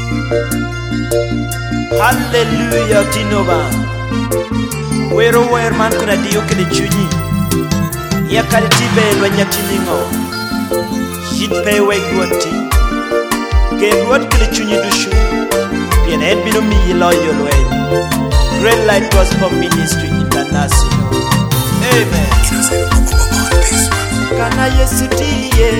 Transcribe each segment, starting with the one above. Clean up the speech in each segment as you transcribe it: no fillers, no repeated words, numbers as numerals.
Hallelujah Tinova Wero wer man kuna diyo kede chunyi Ya kare tibe lwa nyatiningo Shit pay weg ruoti Gen ruot kede chunyi dushu Pien ed bino mi loyo lwen Great Light Gospel Ministry International Amen Kana Yesu tiye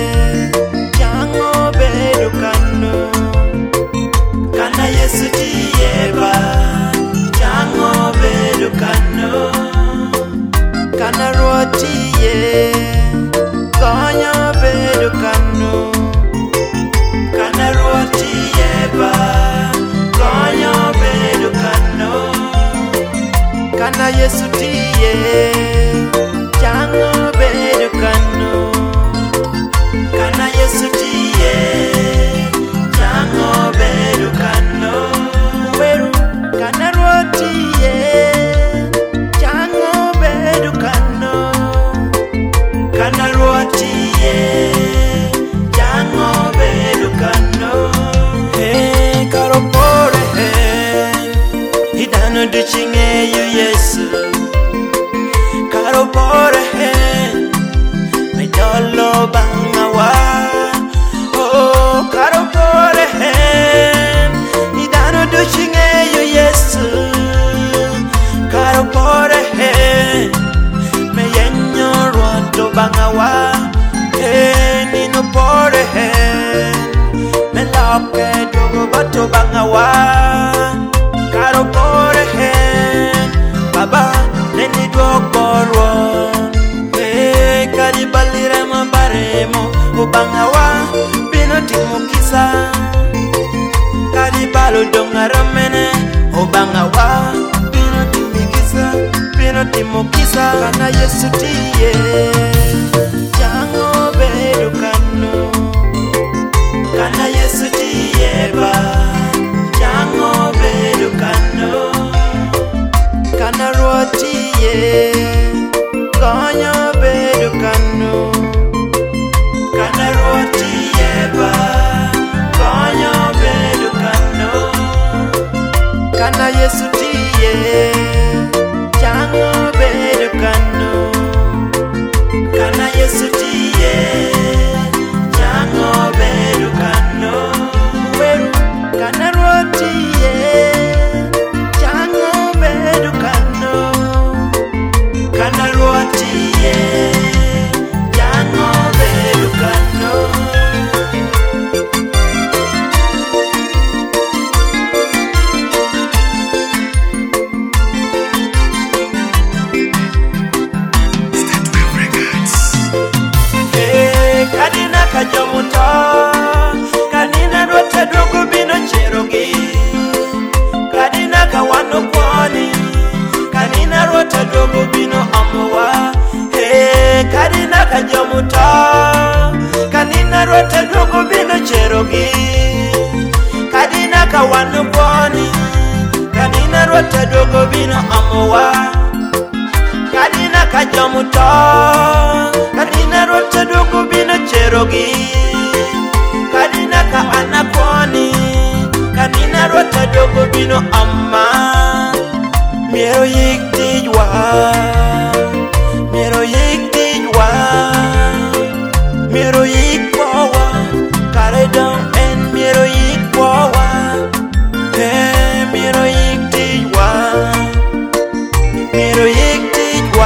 Jango bedo kano Kana Yesu tiye ba Jango bedo kano Kana ruotiye Konyo bedo kano Kana ruotiye ba Konyo bedo kano Kana Yesu tiye Jango bedo kano Kana Yesu tiye Jango bedo kano Weru kana ruotiye Jango bedo kano Kana ruotiye Jango bedo kano Hey karo pore hey Hidano duchinge yu Yesu Karo pore hey Medolo bangawa Oh karo pore hey Hidano duchinge yu Yesu Karo pore hey Meyenyo ruoto bangawa Hey nino pore hey Meloke dogo bato bangawa Karo pore hey Baba neni dogo ruon Hey karibalire mabaremo Ubangawa bino timukisa Karibalo dongaramene Ubangawa bino timikisa Bino timukisa Kana Yesu tiye Jango bedo kano Kana Yesu tiye ba Jango bedo kano Kana ruotiye Konyo bedo kano Kana ruotiye ba Konyo bedo kano Kana Yesu tiye Jango bedo kano Kana Yesu tiye Jango bedo kano Weru kana ruotiye Jango bedo kano Kana ruotiye Jango bedo kano Kadina kajomuto Kanina rote drogo bino cherogi Kadina kawano kwani Kanina rote drogo bino amowa Hey kadina kajomuto Kanina rote drogo bino cherogi Kadina kawano kwani Kanina rote drogo bino amowa Kadina kajomuto Kadina rote dogo bino cherogi Kadina ka anakoni Kadina rote dogo bino amma Miero yik tijwa Miero yik tijwa Miero yik powa Kare don en miero yik powa Hey miero yik tijwa Miero yik tijwa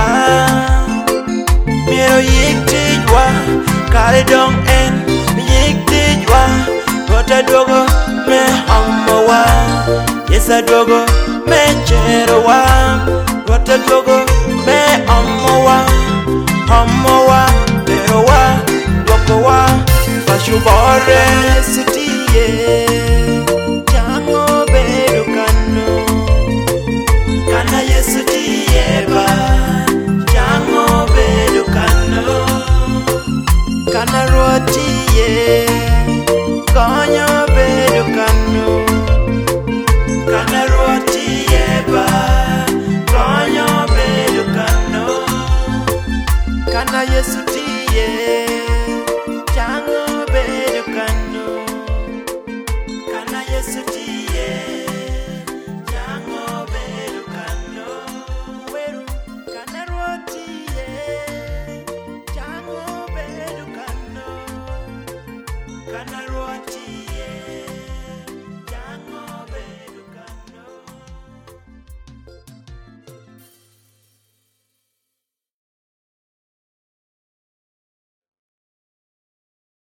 Miero yik tijwa Kare dong en yik tijwa Rota dogo me hamawa Yesa dogo me cherowa Rota dogo me hamawa Hamawa Lerowa Dokowa Fashubore sitiye Jango bedo kano Kana Yesu tiye ba Jango bedo kano Kana ruotiye Konyo bedo kano Kana ruotiye ba Konyo bedo kano Kana Yesu tiye Jango bedo kano Sarwati